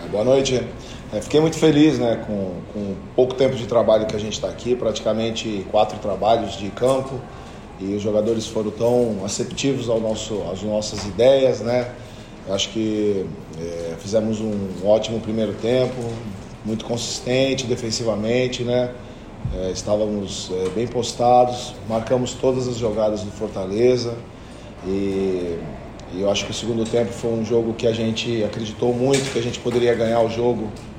Boa noite. Fiquei muito feliz, né, com pouco tempo de trabalho que a gente está aqui, praticamente 4 trabalhos de campo, e os jogadores foram tão aceptivos às nossas ideias, né? Eu acho que fizemos um ótimo primeiro tempo, muito consistente defensivamente, né? Estávamos bem postados, marcamos todas as jogadas do Fortaleza e eu acho que o segundo tempo foi um jogo que a gente acreditou muito que a gente poderia ganhar o jogo